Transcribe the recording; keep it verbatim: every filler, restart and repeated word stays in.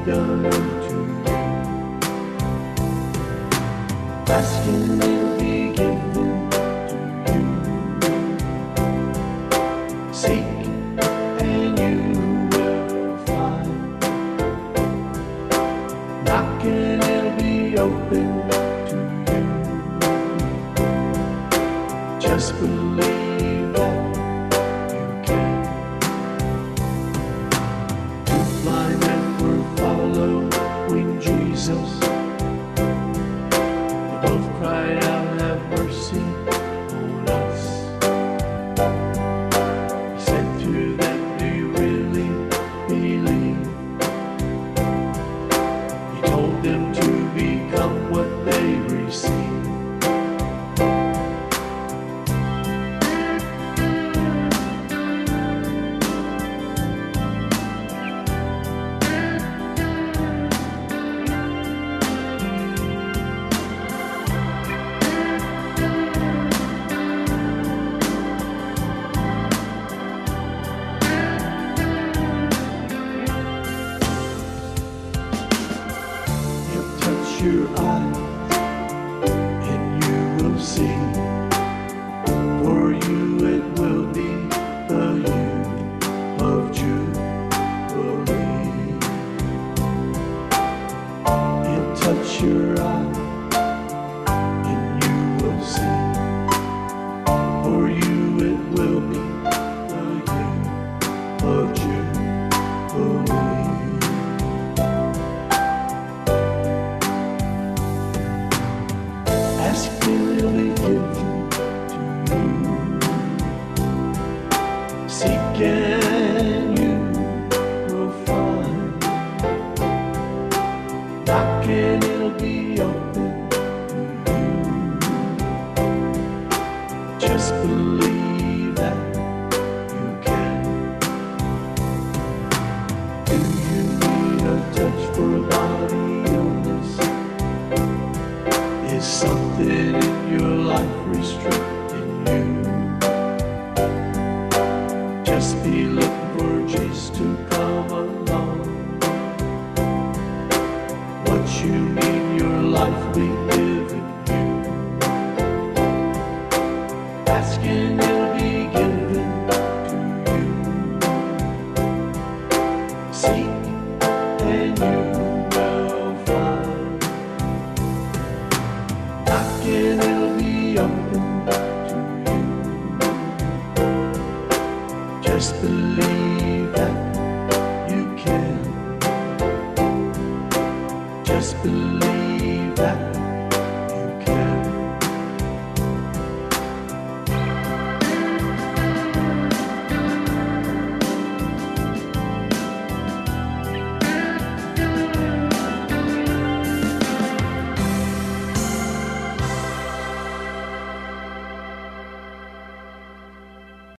done unto you. Asking it'll be given to you. Seek and you will find. Knocking it'll be open to you. Just believe that you can. Two blind men were following Jesus. They both cried out, have mercy on us. He said to them, do you really believe? He told them to become what they received. Your eyes and you will see. For you it will be the year of Jubilee. He'll touch your eyes and you will see. For you it will be the year of Jubilee. Ask and it'll be given to you. Seek and you will find. Knock and it'll be open to you. Just believe that you can. Do you need a touch for a body illness? Is something in your life restricting you? Just be looking for Jesus to come along. What you need, your life be given you. Asking it'll be given to you. Seek and you will find. Knocking it'll be open to you. Just believe that you can. Just believe that